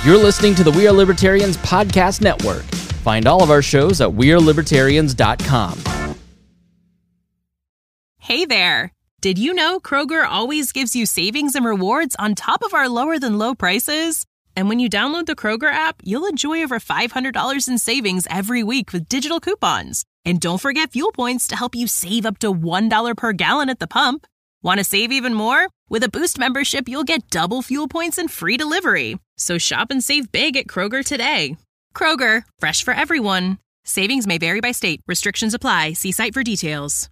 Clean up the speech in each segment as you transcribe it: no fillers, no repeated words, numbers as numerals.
You're listening to the We Are Libertarians Podcast Network. Find all of our shows at wearelibertarians.com. Hey there! Did you know Kroger always gives you savings and rewards on top of our lower-than-low prices? And when you download the Kroger app, you'll enjoy over $500 in savings every week with digital coupons. And don't forget fuel points to help you save up to $1 per gallon at the pump. Want to save even more? With a Boost membership, you'll get double fuel points and free delivery. So shop and save big at Kroger today. Kroger, fresh for everyone. Savings may vary by state. Restrictions apply. See site for details.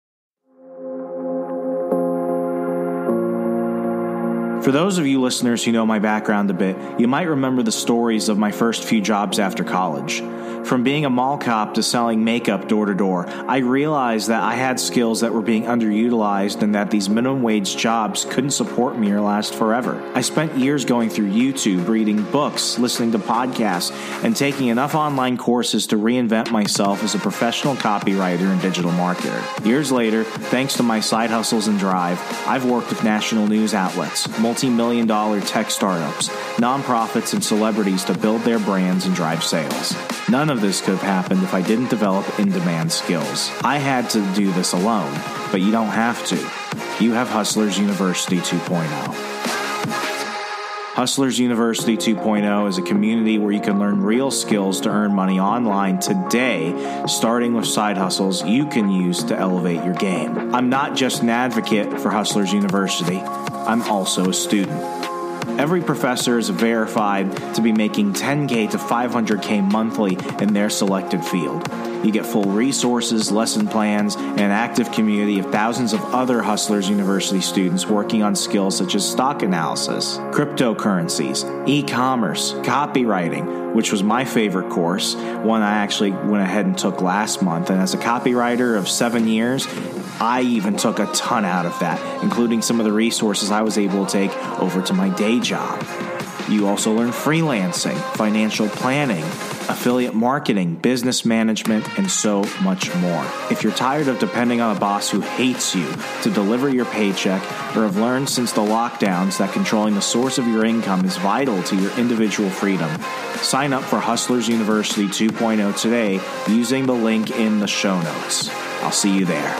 For those of you listeners who know my background a bit, you might remember the stories of my first few jobs after college. From being a mall cop to selling makeup door to door, I realized that I had skills that were being underutilized and that these minimum wage jobs couldn't support me or last forever. I spent years going through YouTube, reading books, listening to podcasts, and taking enough online courses to reinvent myself as a professional copywriter and digital marketer. Years later, thanks to my side hustles and drive, I've worked with national news outlets, multi-million-dollar tech startups, nonprofits, and celebrities to build their brands and drive sales. None of this could have happened if I didn't develop in-demand skills. I had to do this alone, but you don't have to. You have Hustlers University 2.0. Hustlers University 2.0 is a community where you can learn real skills to earn money online today, starting with side hustles you can use to elevate your game. I'm not just an advocate for Hustlers University, I'm also a student. Every professor is verified to be making $10K to $500K monthly in their selected field. You get full resources, lesson plans, and an active community of thousands of other Hustlers University students working on skills such as stock analysis, cryptocurrencies, e-commerce, copywriting, which was my favorite course, one I actually went ahead and took last month. And as a copywriter of 7 years, I even took a ton out of that, including some of the resources I was able to take over to my day job. You also learn freelancing, financial planning, affiliate marketing, business management, and so much more. If you're tired of depending on a boss who hates you to deliver your paycheck, or have learned since the lockdowns that controlling the source of your income is vital to your individual freedom, sign up for Hustlers University 2.0 today using the link in the show notes. I'll see you there.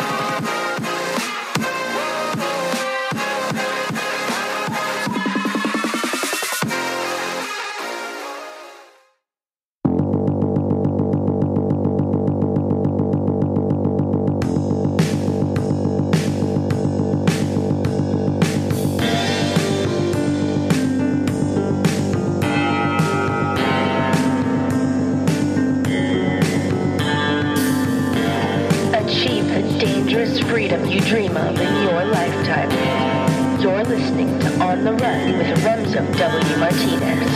Freedom you dream of in your lifetime. You're listening to On the Run with Remzo W. Martinez.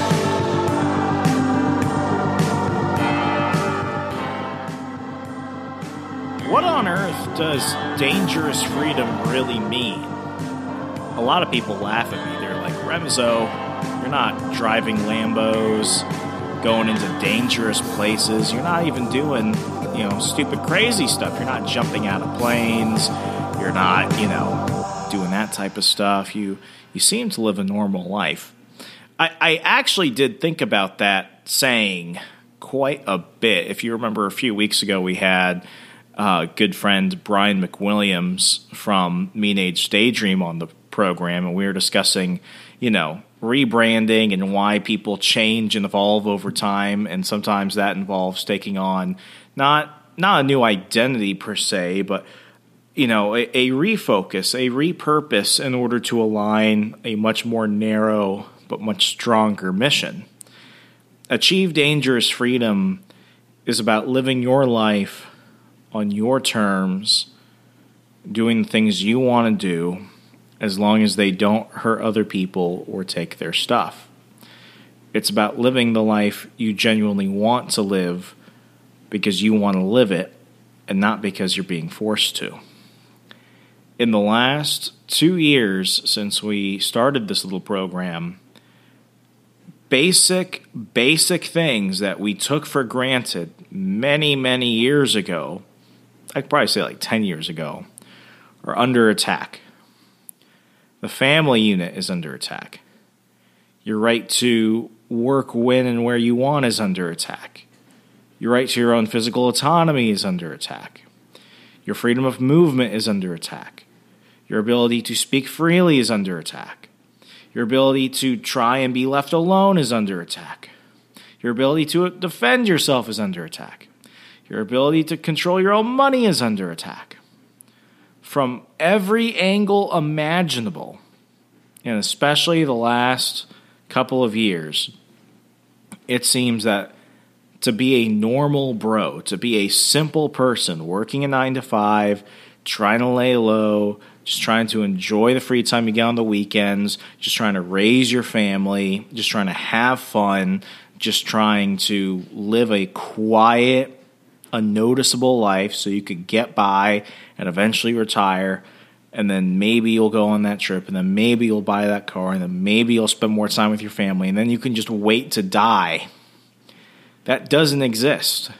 What on earth does dangerous freedom really mean? A lot of people laugh at me. They're like, Remzo, you're not driving Lambos, going into dangerous places. You're not even doing stupid crazy stuff. You're not jumping out of planes. You're not, doing that type of stuff. You seem to live a normal life. I actually did think about that saying quite a bit. If you remember a few weeks ago, we had good friend Brian McWilliams from Mean Age Daydream on the program, and we were discussing, rebranding and why people change and evolve over time, and sometimes that involves taking on not a new identity per se, but a refocus, a repurpose in order to align a much more narrow but much stronger mission. Achieve Dangerous Freedom is about living your life on your terms, doing the things you want to do, as long as they don't hurt other people or take their stuff. It's about living the life you genuinely want to live because you want to live it and not because you're being forced to. In the last 2 years since we started this little program, basic things that we took for granted many, many years ago, I'd probably say like 10 years ago, are under attack. The family unit is under attack. Your right to work when and where you want is under attack. Your right to your own physical autonomy is under attack. Your freedom of movement is under attack. Your ability to speak freely is under attack. Your ability to try and be left alone is under attack. Your ability to defend yourself is under attack. Your ability to control your own money is under attack. From every angle imaginable, and especially the last couple of years, it seems that to be a normal bro, to be a simple person working a 9 to 5, trying to lay low, just trying to enjoy the free time you get on the weekends, just trying to raise your family, just trying to have fun, just trying to live a quiet, unnoticeable life so you could get by and eventually retire, and then maybe you'll go on that trip, and then maybe you'll buy that car, and then maybe you'll spend more time with your family, and then you can just wait to die. That doesn't exist.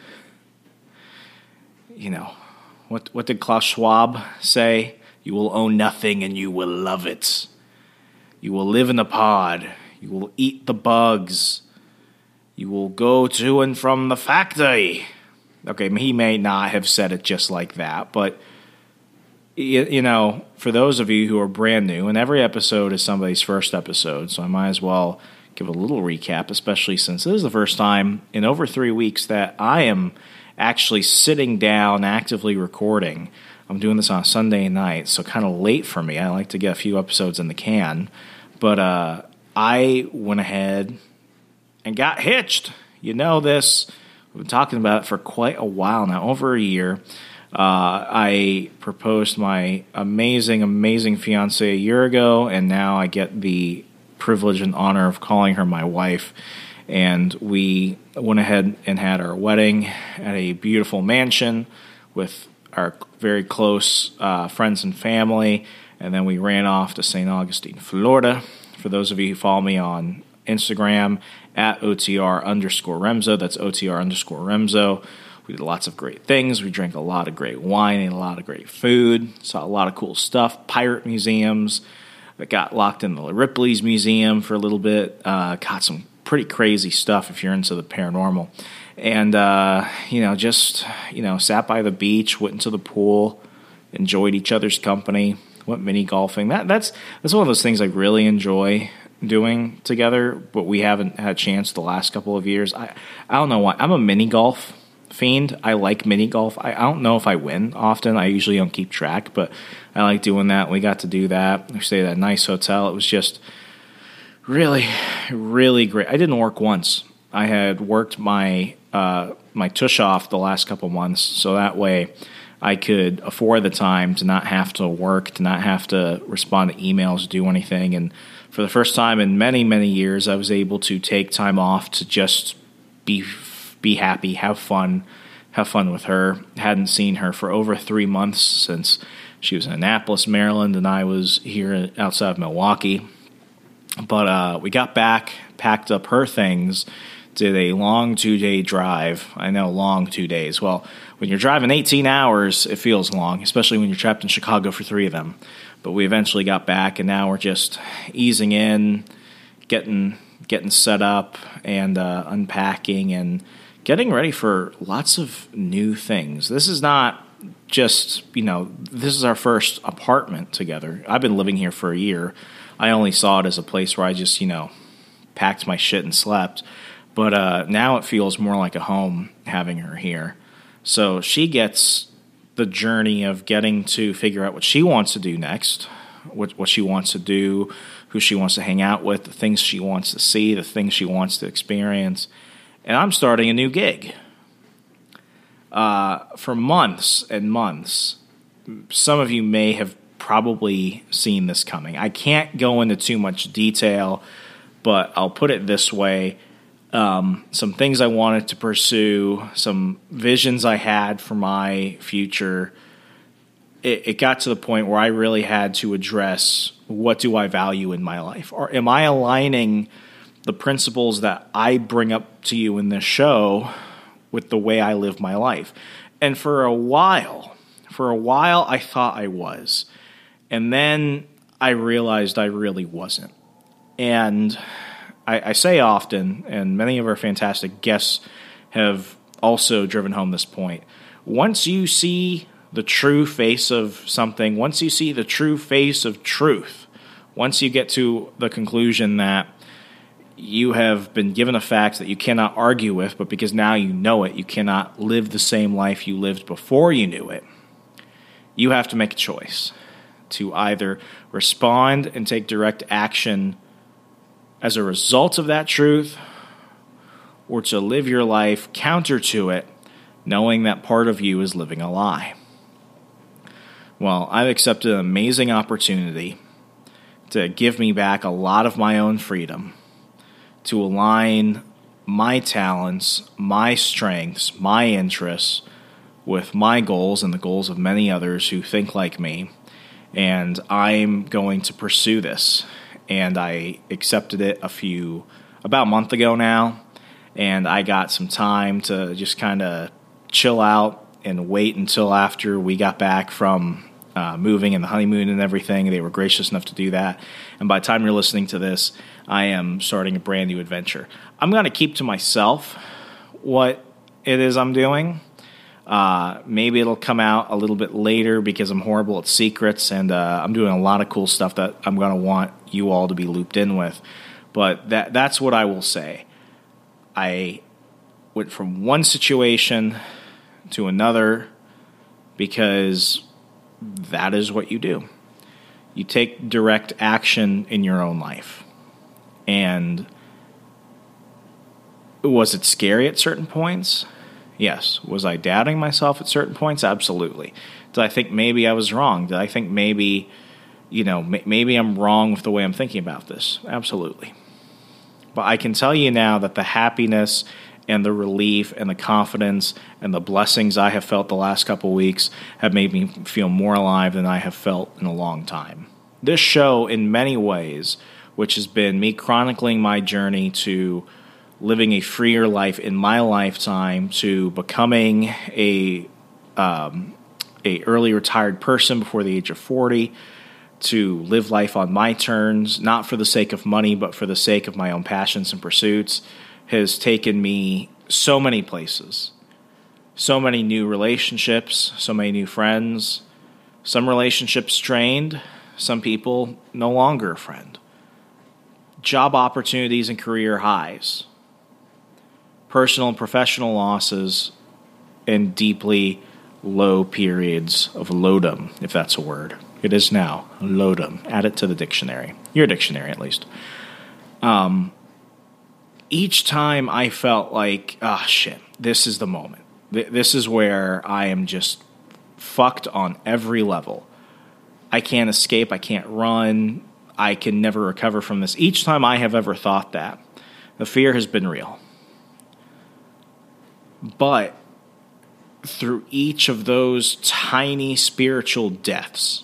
You know, what did Klaus Schwab say? You will own nothing and you will love it. You will live in the pod. You will eat the bugs. You will go to and from the factory. Okay, he may not have said it just like that, but, you know, for those of you who are brand new, and every episode is somebody's first episode, so I might as well give a little recap, especially since this is the first time in over 3 weeks that I am actually sitting down, actively recording. I'm doing this on a Sunday night, so kind of late for me. I like to get a few episodes in the can, but I went ahead and got hitched. You know this. We've been talking about it for quite a while now, over a year. I proposed my amazing, amazing fiance a year ago, and now I get the privilege and honor of calling her my wife. And we went ahead and had our wedding at a beautiful mansion with our very close friends and family. And then we ran off to St. Augustine, Florida. For those of you who follow me on Instagram, at OTR_Remzo. That's OTR_Remzo. We did lots of great things. We drank a lot of great wine, ate a lot of great food, saw a lot of cool stuff, pirate museums. I got locked in the Ripley's Museum for a little bit. Got some pretty crazy stuff if you're into the paranormal. And, sat by the beach, went into the pool, enjoyed each other's company, went mini golfing. That's one of those things I really enjoy doing together, but we haven't had a chance the last couple of years. I don't know why. I'm a mini golf fiend. I like mini golf. I don't know if I win often. I usually don't keep track, but I like doing that. We got to do that. We stayed at a nice hotel. It was just really, really great. I didn't work once. I had worked my tush off the last couple months, so that way I could afford the time to not have to work, to not have to respond to emails, do anything. And for the first time in many, many years, I was able to take time off to just be happy, have fun with her. Hadn't seen her for over 3 months since she was in Annapolis, Maryland, and I was here outside of Milwaukee. But we got back, packed up her things, did a long 2-day drive. I know, long 2 days. Well, when you're driving 18 hours, it feels long, especially when you're trapped in Chicago for 3 of them. But we eventually got back, and now we're just easing in, getting set up, and unpacking, and getting ready for lots of new things. This is not just, this is our first apartment together. I've been living here for a year. I only saw it as a place where I just, packed my shit and slept. But now it feels more like a home having her here. So she gets the journey of getting to figure out what she wants to do next, what she wants to do, who she wants to hang out with, the things she wants to see, the things she wants to experience. And I'm starting a new gig. For months and months, some of you may have probably seen this coming. I can't go into too much detail, but I'll put it this way. Some things I wanted to pursue, some visions I had for my future. It got to the point where I really had to address, what do I value in my life? Or am I aligning the principles that I bring up to you in this show with the way I live my life? And for a while, I thought I was. And then I realized I really wasn't. And I say often, and many of our fantastic guests have also driven home this point, once you see the true face of something, once you see the true face of truth, once you get to the conclusion that you have been given a fact that you cannot argue with, but because now you know it, you cannot live the same life you lived before you knew it, you have to make a choice to either respond and take direct action as a result of that truth, or to live your life counter to it, knowing that part of you is living a lie. Well, I've accepted an amazing opportunity to give me back a lot of my own freedom, to align my talents, my strengths, my interests with my goals and the goals of many others who think like me. And I'm going to pursue this. And I accepted it about a month ago now. And I got some time to just kind of chill out and wait until after we got back from moving and the honeymoon and everything. They were gracious enough to do that. And by the time you're listening to this, I am starting a brand new adventure. I'm going to keep to myself what it is I'm doing. Maybe it'll come out a little bit later because I'm horrible at secrets, and I'm doing a lot of cool stuff that I'm going to want you all to be looped in with. But that's what I will say. I went from one situation to another because that is what you do. You take direct action in your own life. And was it scary at certain points? Yes. Was I doubting myself at certain points? Absolutely. Did I think maybe I was wrong? Did I think maybe, maybe I'm wrong with the way I'm thinking about this? Absolutely. But I can tell you now that the happiness and the relief and the confidence and the blessings I have felt the last couple of weeks have made me feel more alive than I have felt in a long time. This show, in many ways, which has been me chronicling my journey to living a freer life in my lifetime, to becoming a early retired person before the age of 40, to live life on my terms, not for the sake of money, but for the sake of my own passions and pursuits, has taken me so many places. So many new relationships, so many new friends, some relationships strained, some people no longer a friend. Job opportunities and career highs. Personal and professional losses, and deeply low periods of lowdom, if that's a word. It is now, lowdom. Add it to the dictionary. Your dictionary, at least. Each time I felt like, shit, this is the moment. This is where I am just fucked on every level. I can't escape. I can't run. I can never recover from this. Each time I have ever thought that, the fear has been real. But through each of those tiny spiritual deaths,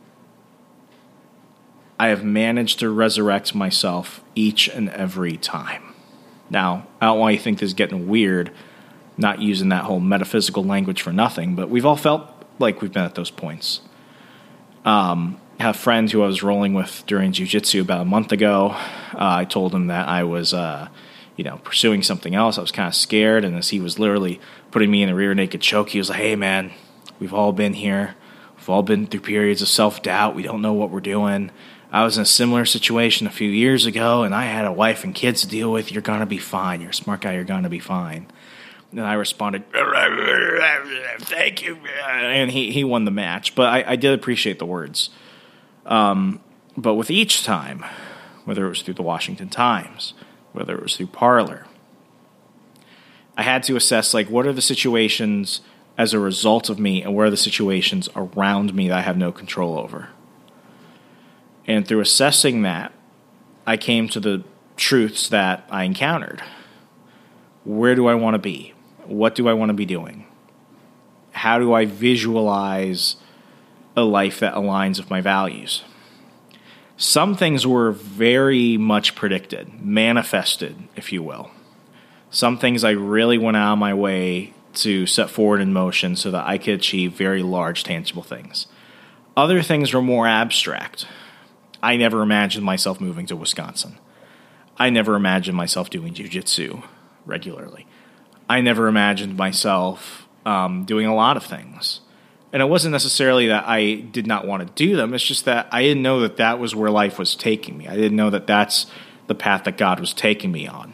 I have managed to resurrect myself each and every time. Now, I don't want you to think this is getting weird, not using that whole metaphysical language for nothing, but we've all felt like we've been at those points. I have a friend who I was rolling with during jiu-jitsu about a month ago. I told him that I was pursuing something else. I was kind of scared, and as he was literally putting me in a rear naked choke, he was like, hey, man, we've all been here. We've all been through periods of self-doubt. We don't know what we're doing. I was in a similar situation a few years ago, and I had a wife and kids to deal with. You're going to be fine. You're a smart guy. You're going to be fine. And I responded, thank you. And he won the match. But I did appreciate the words. But with each time, whether it was through the Washington Times, whether it was through Parler, I had to assess, what are the situations as a result of me, and where are the situations around me that I have no control over? And through assessing that, I came to the truths that I encountered. Where do I want to be? What do I want to be doing? How do I visualize a life that aligns with my values? Some things were very much predicted, manifested, if you will. Some things I really went out of my way to set forward in motion so that I could achieve very large, tangible things. Other things were more abstract. I never imagined myself moving to Wisconsin. I never imagined myself doing jiu-jitsu regularly. I never imagined myself doing a lot of things. And it wasn't necessarily that I did not want to do them. It's just that I didn't know that that was where life was taking me. I didn't know that that's the path that God was taking me on.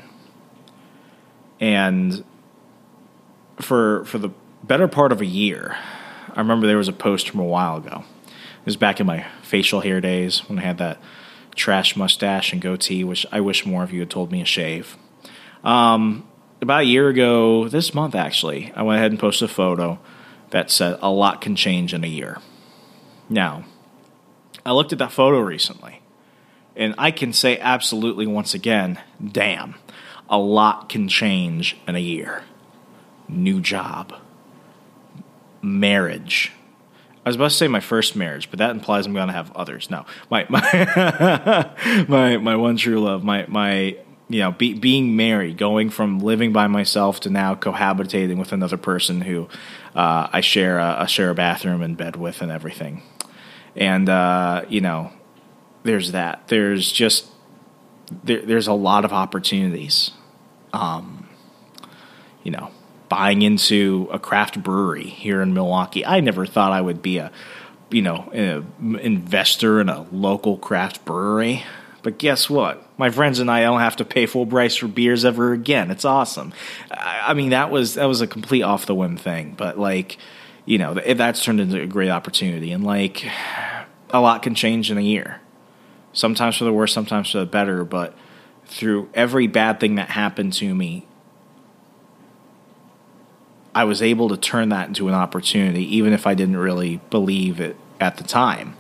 And for the better part of a year, I remember there was a post from a while ago. It was back in my facial hair days when I had that trash mustache and goatee, which I wish more of you had told me to shave. About a year ago, this month actually, I went ahead and posted a photo that said, "A lot can change in a year." Now, I looked at that photo recently, and I can say absolutely once again, damn, a lot can change in a year. New job. Marriage. I was about to say my first marriage, but that implies I'm going to have others. No, my one true love, being married, going from living by myself to now cohabitating with another person who I share a bathroom and bed with and everything. And there's that. There's just there's a lot of opportunities. Buying into a craft brewery here in Milwaukee. I never thought I would be an investor in a local craft brewery. But guess what? My friends and I don't have to pay full price for beers ever again. It's awesome. I mean, that was a complete off the whim thing. But that's turned into a great opportunity. And a lot can change in a year. Sometimes for the worse, sometimes for the better. But through every bad thing that happened to me, I was able to turn that into an opportunity, even if I didn't really believe it at the time.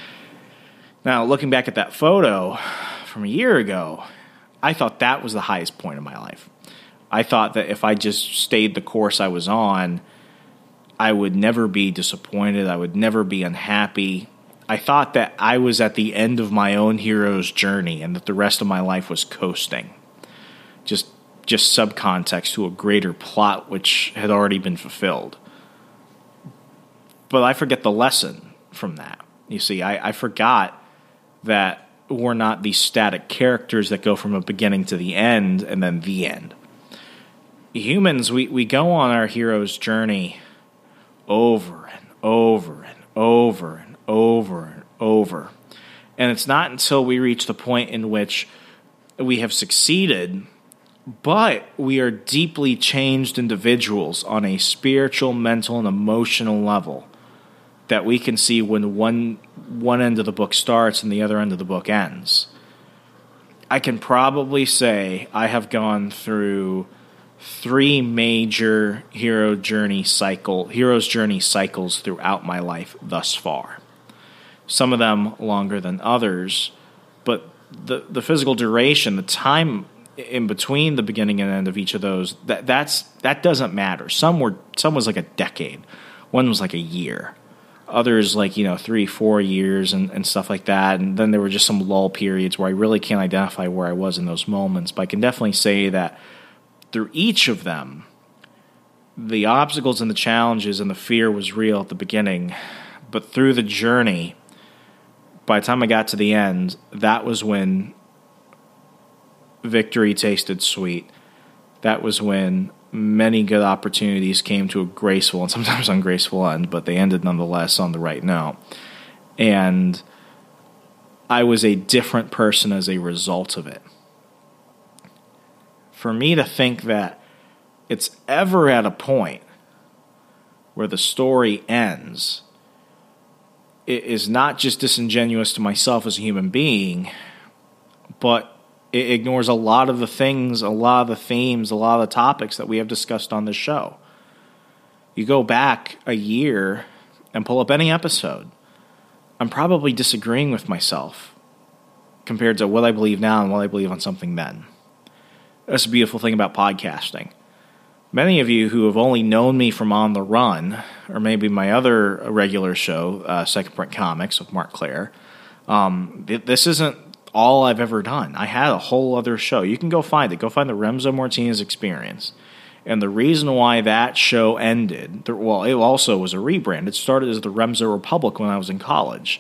Now, looking back at that photo from a year ago, I thought that was the highest point of my life. I thought that if I just stayed the course I was on, I would never be disappointed. I would never be unhappy. I thought that I was at the end of my own hero's journey and that the rest of my life was coasting. Just subcontext to a greater plot which had already been fulfilled. But I forget the lesson from that. You see, I forgot that we're not these static characters that go from a beginning to the end and then the end. Humans, we go on our hero's journey over and over and over and over and over. And it's not until we reach the point in which we have succeeded, but we are deeply changed individuals on a spiritual, mental, and emotional level that we can see when one end of the book starts and the other end of the book ends. I can probably say I have gone through 3 major hero's journey cycles throughout my life thus far. Some of them longer than others, but the physical duration, the time in between the beginning and end of each of those, that doesn't matter. Some was like a decade. One was like a year. Others 3-4 years and stuff like that. And then there were just some lull periods where I really can't identify where I was in those moments. But I can definitely say that through each of them, the obstacles and the challenges and the fear was real at the beginning. But through the journey, by the time I got to the end, that was when victory tasted sweet. That was when many good opportunities came to a graceful and sometimes ungraceful end, but they ended nonetheless on the right note. And I was a different person as a result of it. For me to think that it's ever at a point where the story ends, it is not just disingenuous to myself as a human being, but it ignores a lot of the things, a lot of the themes, a lot of the topics that we have discussed on this show. You go back a year and pull up any episode, I'm probably disagreeing with myself compared to what I believe now and what I believe on something then. That's the beautiful thing about podcasting. Many of you who have only known me from On the Run, or maybe my other regular show, Second Print Comics with Mark Clare, this isn't all I've ever done. I had a whole other show. You can go find it. Go find the Remso Martinez Experience. And the reason why that show ended, it also was a rebrand. It started as the Remso Republic when I was in college.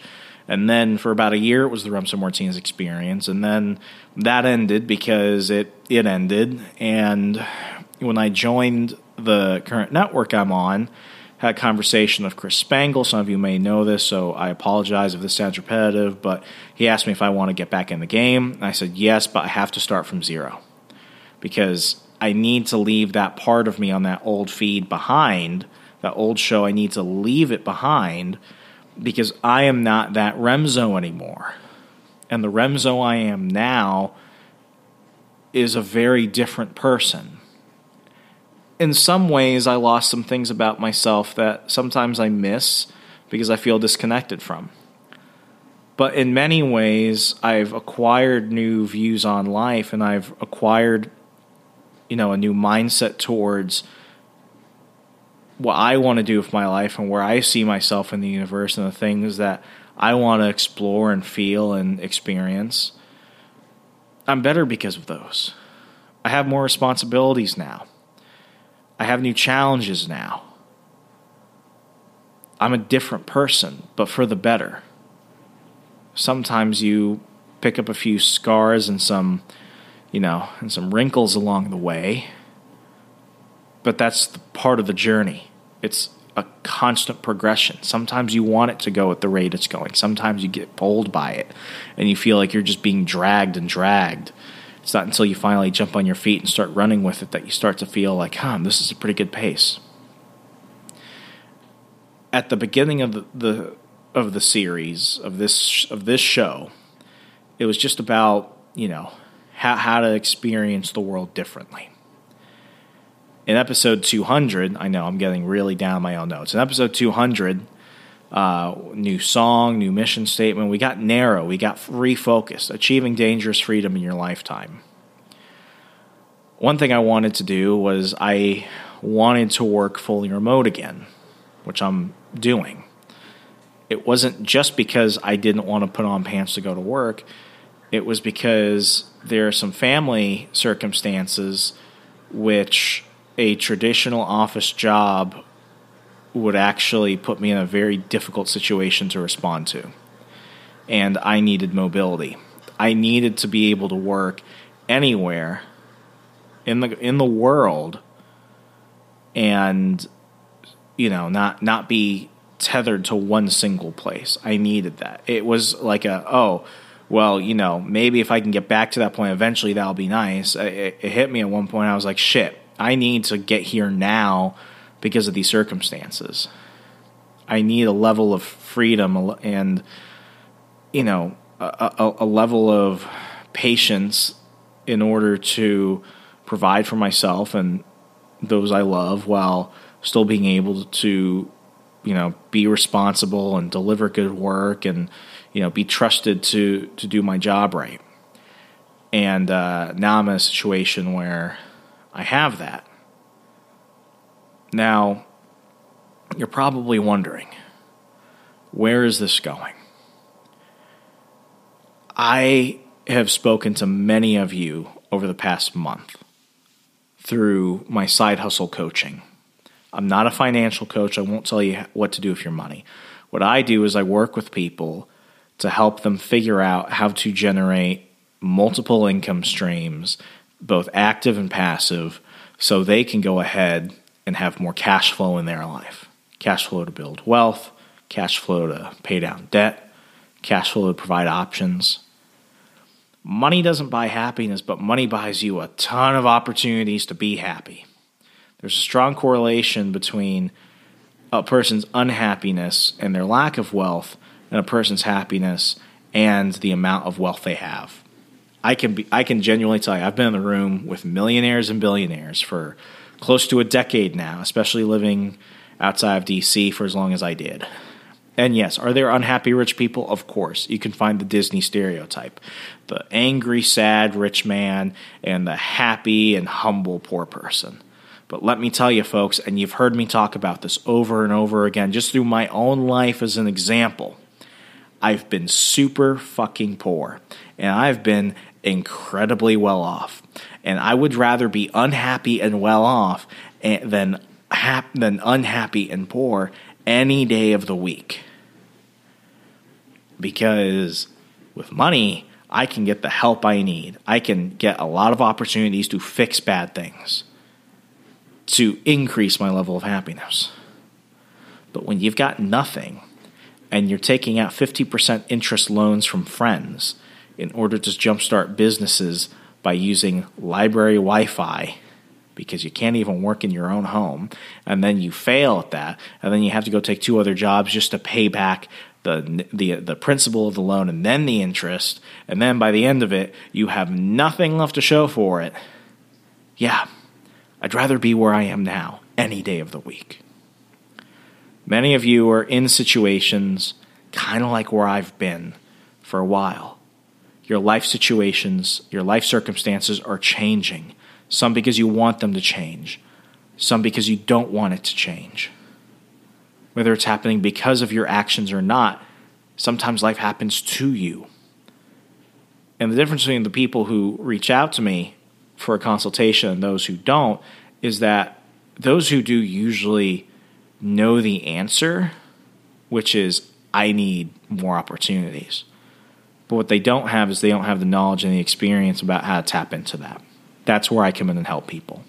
And then for about a year, it was the Remso Martinez Experience. And then that ended because it ended. And when I joined the current network I'm on, had a conversation with Chris Spangle. Some of you may know this, so I apologize if this sounds repetitive, but he asked me if I want to get back in the game. And I said yes, but I have to start from zero because I need to leave that part of me on that old feed behind, that old show. I need to leave it behind because I am not that Remso anymore. And the Remso I am now is a very different person. In some ways, I lost some things about myself that sometimes I miss because I feel disconnected from. But in many ways, I've acquired new views on life, and I've acquired, a new mindset towards what I want to do with my life and where I see myself in the universe and the things that I want to explore and feel and experience. I'm better because of those. I have more responsibilities now. I have new challenges now. I'm a different person, but for the better. Sometimes you pick up a few scars and some wrinkles along the way, but that's the part of the journey. It's a constant progression. Sometimes you want it to go at the rate it's going. Sometimes you get pulled by it, and you feel like you're just being dragged and dragged. It's not until you finally jump on your feet and start running with it that you start to feel like, this is a pretty good pace. At the beginning of the series of this show, it was just about how to experience the world differently. In episode 200, I know I'm getting really down my own notes. In episode 200, new song, new mission statement. We got narrow. We got refocused. Achieving dangerous freedom in your lifetime. One thing I wanted to do was I wanted to work fully remote again, which I'm doing. It wasn't just because I didn't want to put on pants to go to work. It was because there are some family circumstances which a traditional office job would actually put me in a very difficult situation to respond to. And I needed mobility. I needed to be able to work anywhere in the world and not be tethered to one single place. I needed that. It was like maybe if I can get back to that point eventually, that'll be nice. It hit me at one point. I was like, shit, I need to get here now because of these circumstances. I need a level of freedom and, a level of patience in order to provide for myself and those I love while still being able to, be responsible and deliver good work and, be trusted to do my job right. And now I'm in a situation where I have that. Now, you're probably wondering, where is this going? I have spoken to many of you over the past month through my side hustle coaching. I'm not a financial coach. I won't tell you what to do with your money. What I do is I work with people to help them figure out how to generate multiple income streams, both active and passive, so they can go ahead and have more cash flow in their life. Cash flow to build wealth, cash flow to pay down debt, cash flow to provide options. Money doesn't buy happiness, but money buys you a ton of opportunities to be happy. There's a strong correlation between a person's unhappiness and their lack of wealth and a person's happiness and the amount of wealth they have. I can genuinely tell you, I've been in the room with millionaires and billionaires for close to a decade now, especially living outside of DC for as long as I did. And yes, are there unhappy rich people? Of course. You can find the Disney stereotype. The angry, sad rich man and the happy and humble poor person. But let me tell you, folks, and you've heard me talk about this over and over again, just through my own life as an example, I've been super fucking poor. And I've been incredibly well off. And I would rather be unhappy and well off than unhappy and poor any day of the week. Because with money, I can get the help I need. I can get a lot of opportunities to fix bad things, to increase my level of happiness. But when you've got nothing and you're taking out 50% interest loans from friends in order to jumpstart businesses by using library Wi-Fi because you can't even work in your own home, and then you fail at that, and then you have to go take 2 other jobs just to pay back the principal of the loan and then the interest, and then by the end of it, you have nothing left to show for it. Yeah, I'd rather be where I am now any day of the week. Many of you are in situations kind of like where I've been for a while. Your life situations, your life circumstances are changing. Some because you want them to change. Some because you don't want it to change. Whether it's happening because of your actions or not, sometimes life happens to you. And the difference between the people who reach out to me for a consultation and those who don't is that those who do usually know the answer, which is, I need more opportunities. But what they don't have is they don't have the knowledge and the experience about how to tap into that. That's where I come in and help people.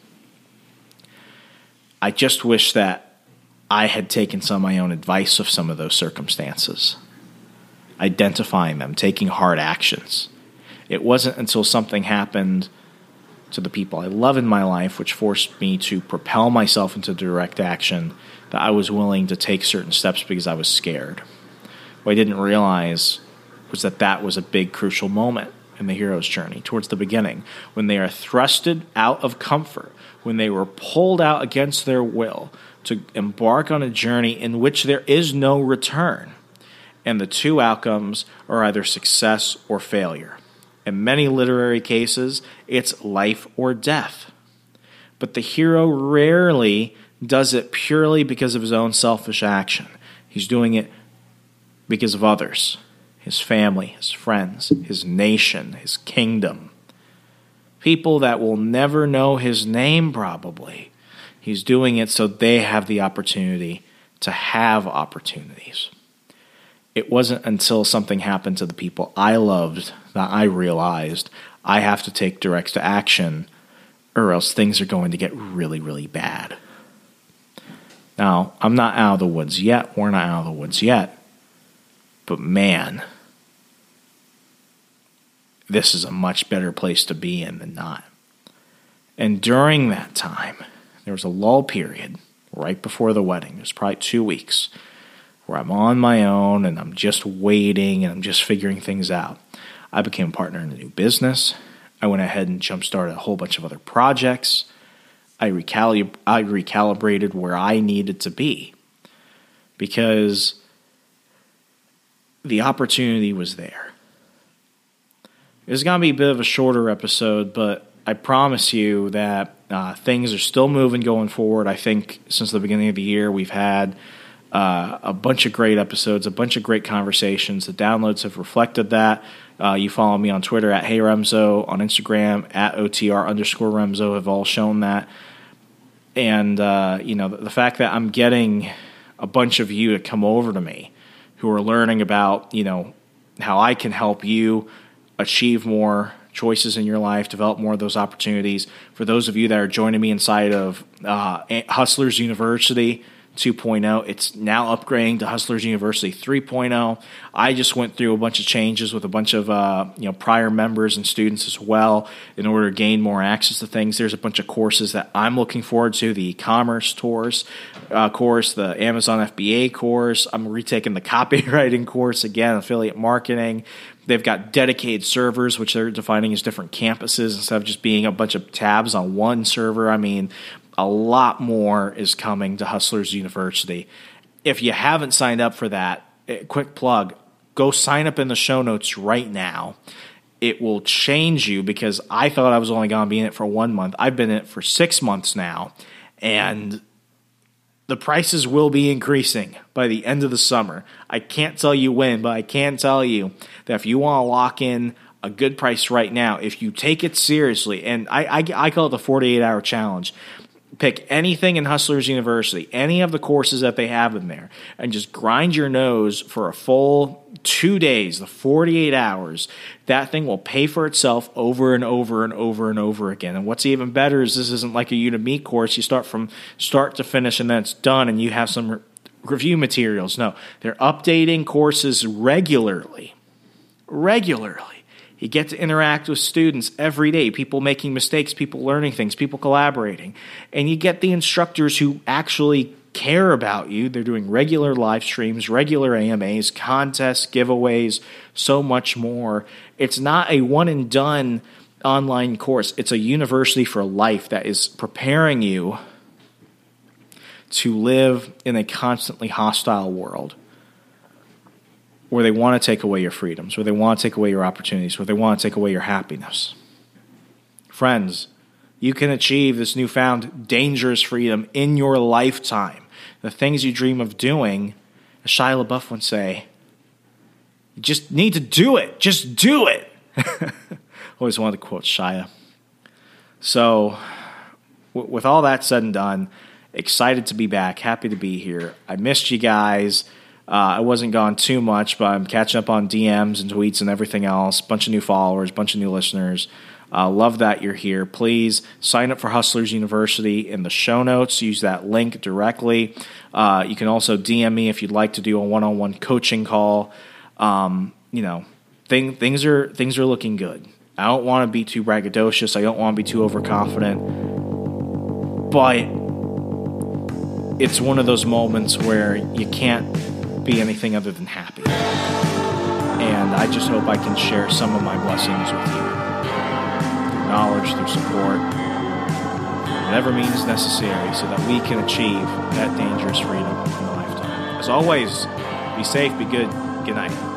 I just wish that I had taken some of my own advice of some of those circumstances, identifying them, taking hard actions. It wasn't until something happened to the people I love in my life, which forced me to propel myself into direct action, that I was willing to take certain steps because I was scared. What I didn't realize was that that was a big, crucial moment in the hero's journey, towards the beginning, when they are thrusted out of comfort, when they were pulled out against their will to embark on a journey in which there is no return. And the 2 outcomes are either success or failure. In many literary cases, it's life or death. But the hero rarely does it purely because of his own selfish action. He's doing it because of others, his family, his friends, his nation, his kingdom. People that will never know his name, probably. He's doing it so they have the opportunity to have opportunities. It wasn't until something happened to the people I loved that I realized I have to take direct action, or else things are going to get really, really bad. Now, I'm not out of the woods yet. We're not out of the woods yet. But man, this is a much better place to be in than not. And during that time, there was a lull period right before the wedding. It was probably 2 weeks where I'm on my own and I'm just waiting and I'm just figuring things out. I became a partner in a new business. I went ahead and jump-started a whole bunch of other projects. I recalibrated where I needed to be because the opportunity was there. It's going to be a bit of a shorter episode, but I promise you that things are still moving going forward. I think since the beginning of the year, we've had a bunch of great episodes, a bunch of great conversations. The downloads have reflected that. You follow me on Twitter at HeyRemzo, on Instagram at OTR_Remzo have all shown that. And, the fact that I'm getting a bunch of you to come over to me who are learning about, how I can help you achieve more choices in your life, develop more of those opportunities. For those of you that are joining me inside of Hustlers University 2.0, it's now upgrading to Hustlers University 3.0. I just went through a bunch of changes with a bunch of prior members and students as well in order to gain more access to things. There's a bunch of courses that I'm looking forward to, the e-commerce course, the Amazon FBA course. I'm retaking the copywriting course again, affiliate marketing. They've got dedicated servers, which they're defining as different campuses instead of just being a bunch of tabs on one server. I mean, a lot more is coming to Hustlers University. If you haven't signed up for that, quick plug, go sign up in the show notes right now. It will change you because I thought I was only going to be in it for 1 month. I've been in it for 6 months now, and the prices will be increasing by the end of the summer. I can't tell you when, but I can tell you that if you want to lock in a good price right now, if you take it seriously, and I call it the 48-hour challenge. Pick anything in Hustlers University, any of the courses that they have in there, and just grind your nose for a full 2 days, the 48 hours. That thing will pay for itself over and over and over and over again. And what's even better is this isn't like a Udemy course. You start from start to finish and then it's done and you have some review materials. No, they're updating courses regularly. You get to interact with students every day, people making mistakes, people learning things, people collaborating. And you get the instructors who actually care about you. They're doing regular live streams, regular AMAs, contests, giveaways, so much more. It's not a one-and-done online course. It's a university for life that is preparing you to live in a constantly hostile world, where they want to take away your freedoms, where they want to take away your opportunities, where they want to take away your happiness. Friends, you can achieve this newfound dangerous freedom in your lifetime. The things you dream of doing, as Shia LaBeouf would say, you just need to do it. Just do it. Always wanted to quote Shia. So, with all that said and done, excited to be back, happy to be here. I missed you guys. I wasn't gone too much, but I'm catching up on DMs and tweets and everything else. Bunch of new followers, bunch of new listeners. Love that you're here. Please sign up for Hustlers University in the show notes. Use that link directly. You can also DM me if you'd like to do a one-on-one coaching call. Things are looking good. I don't want to be too braggadocious. I don't want to be too overconfident. But it's one of those moments where you can't be anything other than happy. And I just hope I can share some of my blessings with you. Through knowledge, through support, whatever means necessary so that we can achieve that dangerous freedom in a lifetime. As always, be safe, be good, good night.